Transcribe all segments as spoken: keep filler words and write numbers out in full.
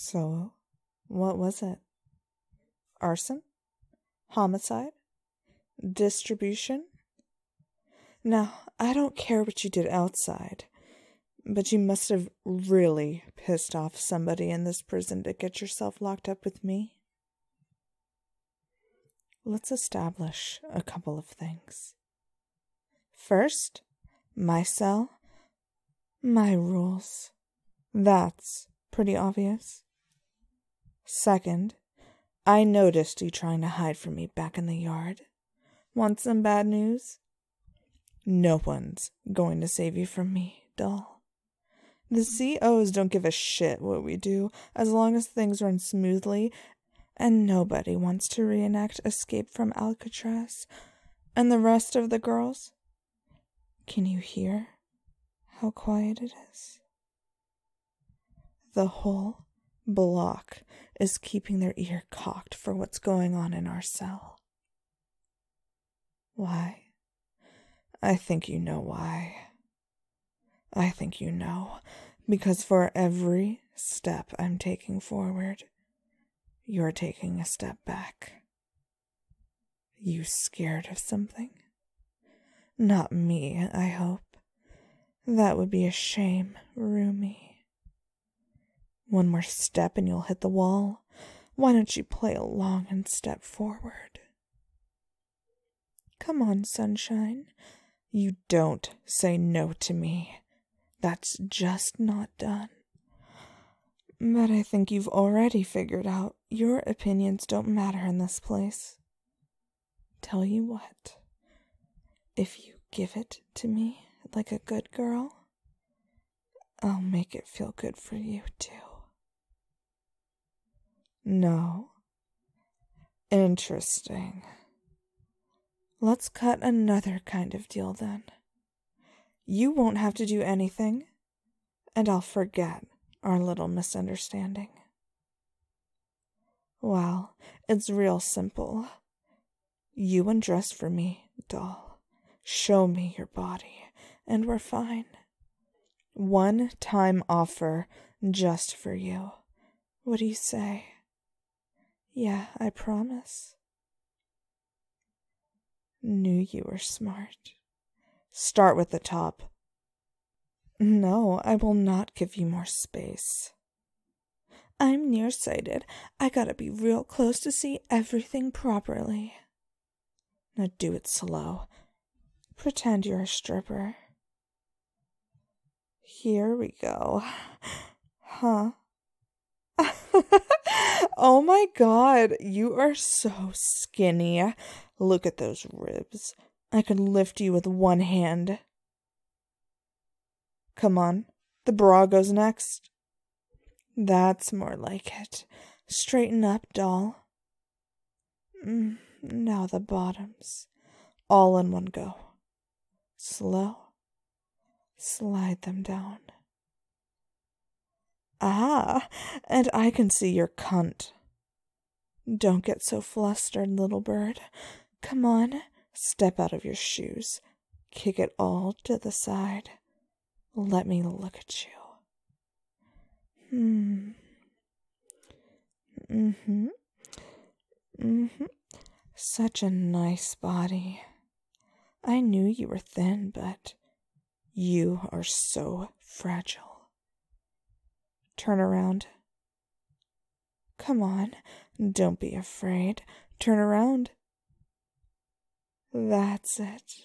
So, what was it? Arson? Homicide? Distribution? Now, I don't care what you did outside, but you must have really pissed off somebody in this prison to get yourself locked up with me. Let's establish a couple of things. First, my cell, my rules. That's pretty obvious. Second, I noticed you trying to hide from me back in the yard. Want some bad news? No one's going to save you from me, doll. The C Os don't give a shit what we do as long as things run smoothly, and nobody wants to reenact Escape from Alcatraz. And the rest of the girls? Can you hear how quiet it is? The whole block is keeping their ear cocked for what's going on in our cell. Why? I think you know why. I think you know, because for every step I'm taking forward, you're taking a step back. You scared of something? Not me, I hope. That would be a shame, Rumi. One more step and you'll hit the wall. Why don't you play along and step forward? Come on, sunshine. You don't say no to me. That's just not done. But I think you've already figured out your opinions don't matter in this place. Tell you what, if you give it to me like a good girl, I'll make it feel good for you too. No? Interesting. Let's cut another kind of deal then. You won't have to do anything, and I'll forget our little misunderstanding. Well, it's real simple. You undress for me, doll. Show me your body, and we're fine. One time offer just for you. What do you say? Yeah, I promise. Knew you were smart. Start with the top. No, I will not give you more space. I'm nearsighted. I gotta be real close to see everything properly. Now do it slow. Pretend you're a stripper. Here we go. Huh? Oh my god, you are so skinny. Look at those ribs. I could lift you with one hand. Come on, the bra goes next. That's more like it. Straighten up, doll. Mm, now the bottoms. All in one go. Slow. Slide them down. Ah, and I can see your cunt. Don't get so flustered, little bird. Come on, step out of your shoes. Kick it all to the side. Let me look at you. Hmm. Mm-hmm. Mm-hmm. Such a nice body. I knew you were thin, but you are so fragile. Turn around. Come on, don't be afraid. Turn around. That's it.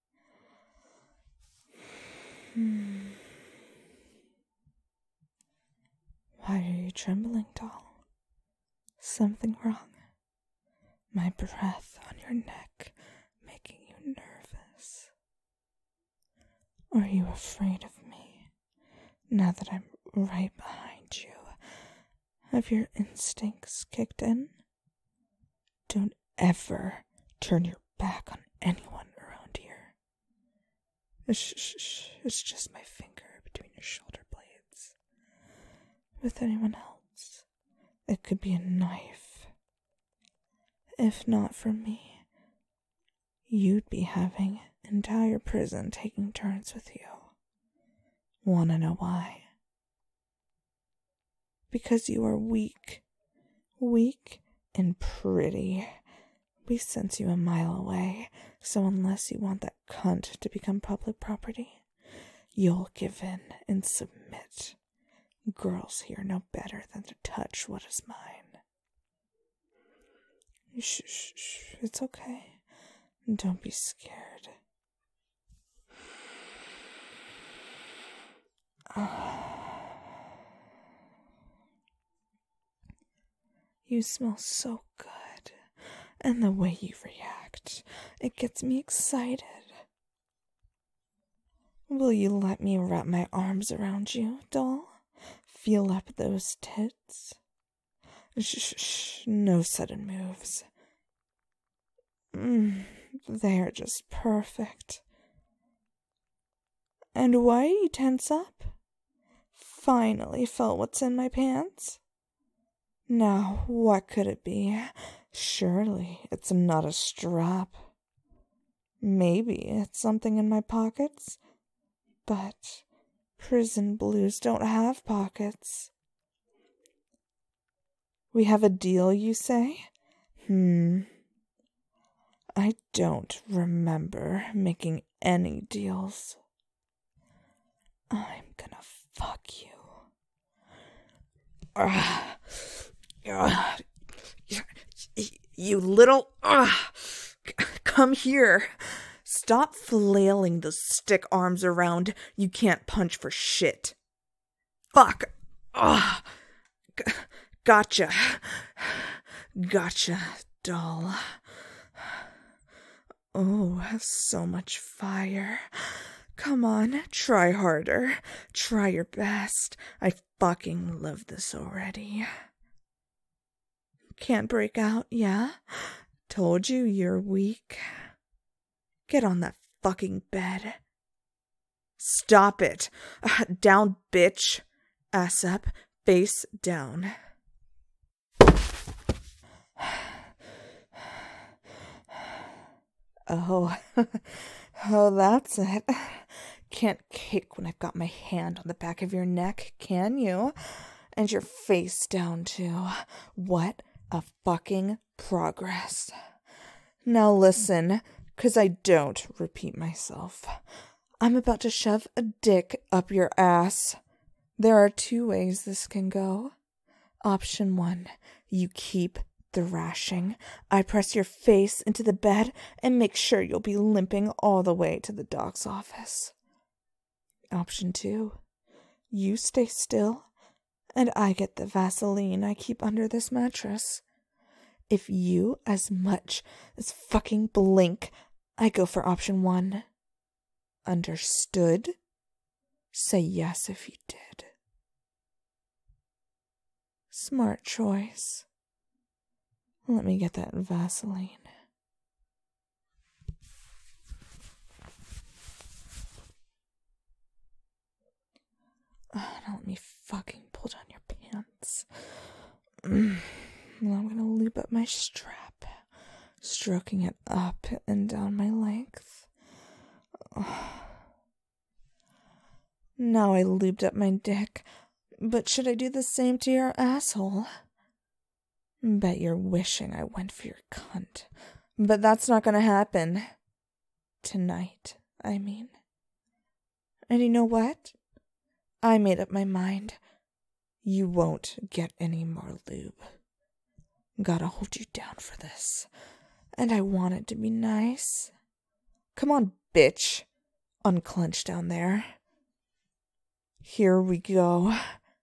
Hmm. Why are you trembling, doll? Something wrong? My breath on your neck making you nervous? Are you afraid of me, now that I'm right behind you? Have your instincts kicked in? Don't ever turn your back on anyone around here. Shh, shh, shh. It's just my finger between your shoulder blades. With anyone else, it could be a knife. If not for me, you'd be having entire prison taking turns with you. Wanna know why? Because you are weak. Weak and pretty. We sense you a mile away, so unless you want that cunt to become public property, you'll give in and submit. Girls here know better than to touch what is mine. Shh, shh, shh. It's okay. Don't be scared. You smell so good, and the way you react, it gets me excited. Will you let me wrap my arms around you, doll? Feel up those tits? Shh, shh, shh, no sudden moves. Mm, they're just perfect. And why do you tense up? Finally felt what's in my pants? Now, what could it be? Surely it's not a strap. Maybe it's something in my pockets? But prison blues don't have pockets. We have a deal, you say? Hmm. I don't remember making any deals. I'm gonna fuck you. Uh, uh, you little... Uh, come here. Stop flailing those stick arms around. You can't punch for shit. Fuck. Ugh. G- gotcha. Gotcha, doll. Oh, so much fire. Come on, try harder. Try your best. I fucking love this already. Can't break out, yeah? Told you you're weak. Get on that fucking bed. Stop it. Uh, down, bitch. Ass up, face down. Oh, oh, that's it. Can't kick when I've got my hand on the back of your neck, can you? And your face down, too. What a fucking progress. Now listen, 'cause I don't repeat myself. I'm about to shove a dick up your ass. There are two ways this can go. Option one, you keep thrashing. I press your face into the bed and make sure you'll be limping all the way to the doc's office. Option two, you stay still and I get the Vaseline I keep under this mattress. If you as much as fucking blink, I go for option one. Understood? Say yes if you did. Smart choice. Let me get that Vaseline. Oh, now let me fucking pull down your pants. Mm. Now I'm gonna loop up my strap, stroking it up and down my length. Oh. Now I looped up my dick, but should I do the same to your asshole? Bet you're wishing I went for your cunt. But that's not gonna happen. Tonight, I mean. And you know what? I made up my mind. You won't get any more lube. Gotta hold you down for this. And I want it to be nice. Come on, bitch. Unclench down there. Here we go.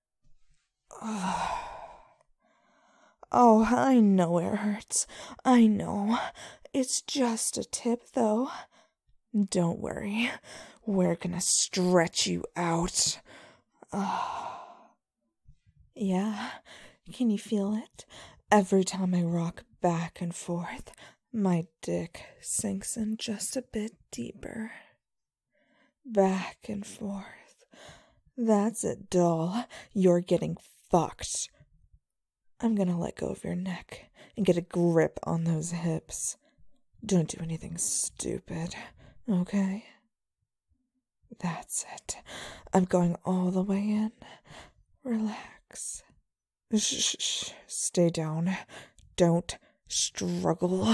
Oh. Oh, I know it hurts. I know. It's just a tip, though. Don't worry. We're gonna stretch you out. Oh. Yeah, can you feel it? Every time I rock back and forth, my dick sinks in just a bit deeper. Back and forth. That's it, doll. You're getting fucked. I'm gonna let go of your neck and get a grip on those hips. Don't do anything stupid, okay? That's it. I'm going all the way in. Relax. Shh, shh, stay down. Don't struggle.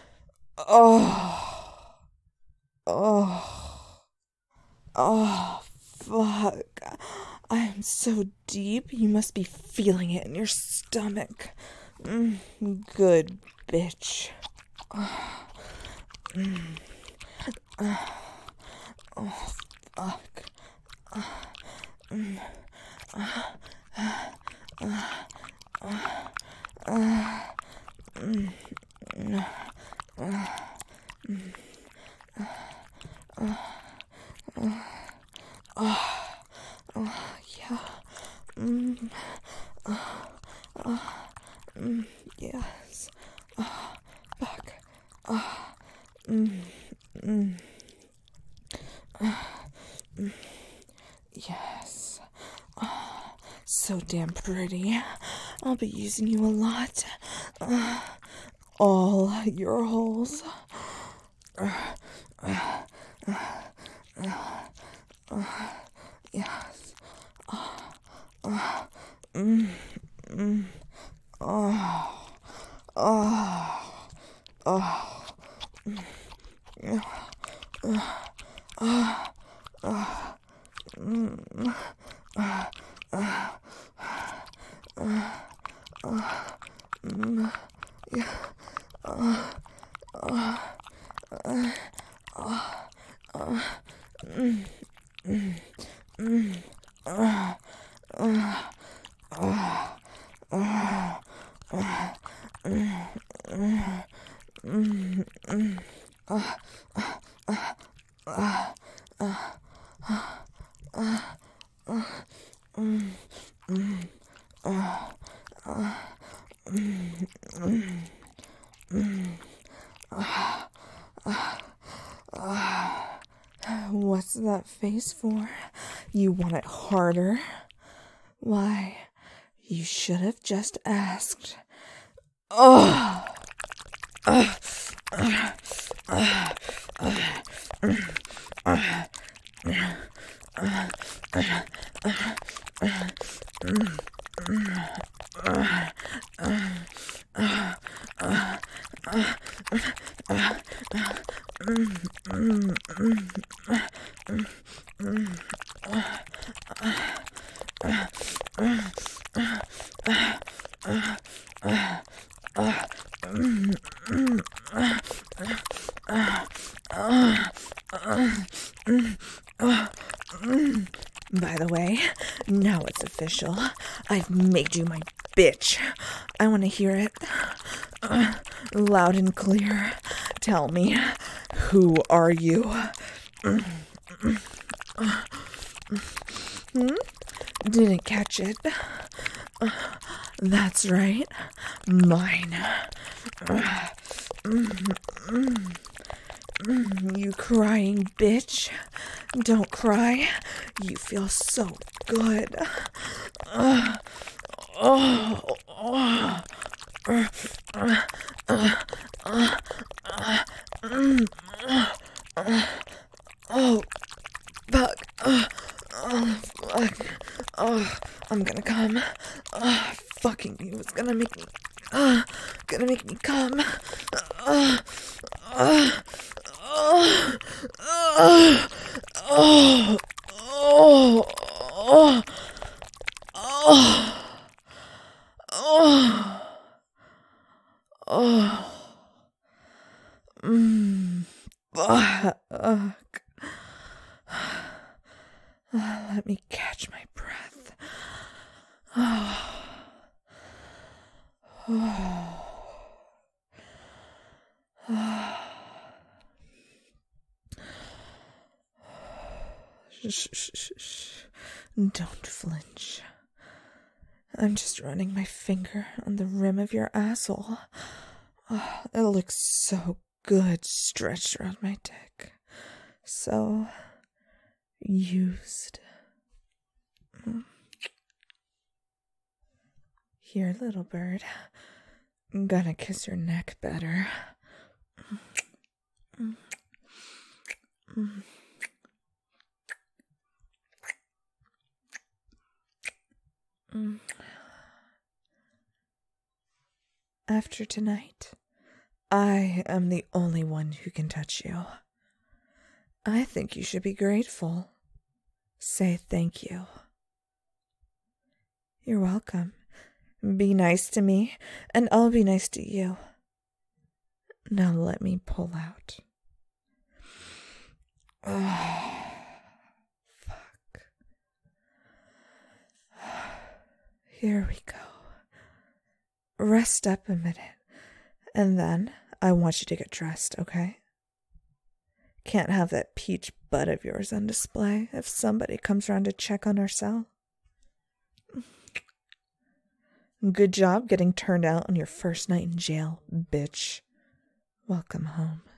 Oh. Oh. Oh, fuck. I am so deep, you must be feeling it in your stomach. Mm, good bitch. Oh, mm, uh, oh fuck. Uh, mm, uh, uh, uh, uh, uh, mm, uh, uh, mm, uh, uh, uh, oh, oh, yeah. Mm, uh, uh, mm, yes. Oh, fuck. Oh, mm, mm, uh, mm, yes. Oh, so damn pretty. I'll be using you a lot. Uh, all your holes. Uh, uh, uh, uh, uh, yes. Uh, uh, mm, mm, oh, oh, oh, mm, uh, uh, uh, mm, uh, uh, uh, uh, mm, yeah, uh, uh, uh, uh, uh, mm, mm, mm, uh, uh, uh, uh, uh, mm, mm, mm, mm, uh, uh, uh, uh, uh, uh, mm, mm, uh, uh, mm, mm, mm, uh, uh, uh. What's that face for? You want it harder? Why, you should have just asked. Oh! Uh, uh, uh, uh, uh, uh, uh, By the way, now it's official. I've made you my bitch. I want to hear it. Uh, loud and clear. Tell me, who are you? Hmm? Didn't catch it. Uh, that's right. Mine. Uh, mm, mm, mm, you crying bitch. Don't cry. You feel so good. Uh, oh, oh, uh, uh, uh, uh, uh, mm, uh, uh, oh, fuck. Uh, oh, fuck. Oh, I'm gonna come. Oh, fucking you was gonna make me. Uh, gonna make me come. Uh, uh, uh, uh, oh, oh, oh, oh, oh, oh, mm, fuck. Let me catch my breath. Oh, oh, oh. Shh, shh, shh, shh. Don't flinch. I'm just running my finger on the rim of your asshole. Oh, it looks so good stretched around my dick. So used. Here, little bird. I'm gonna kiss your neck better. After tonight, I am the only one who can touch you. I think you should be grateful. Say thank you. You're welcome. Be nice to me, and I'll be nice to you. Now let me pull out. Oh, fuck. Here we go. Rest up a minute, and then I want you to get dressed, okay? Can't have that peach butt of yours on display if somebody comes around to check on our cell. Good job getting turned out on your first night in jail, bitch. Welcome home.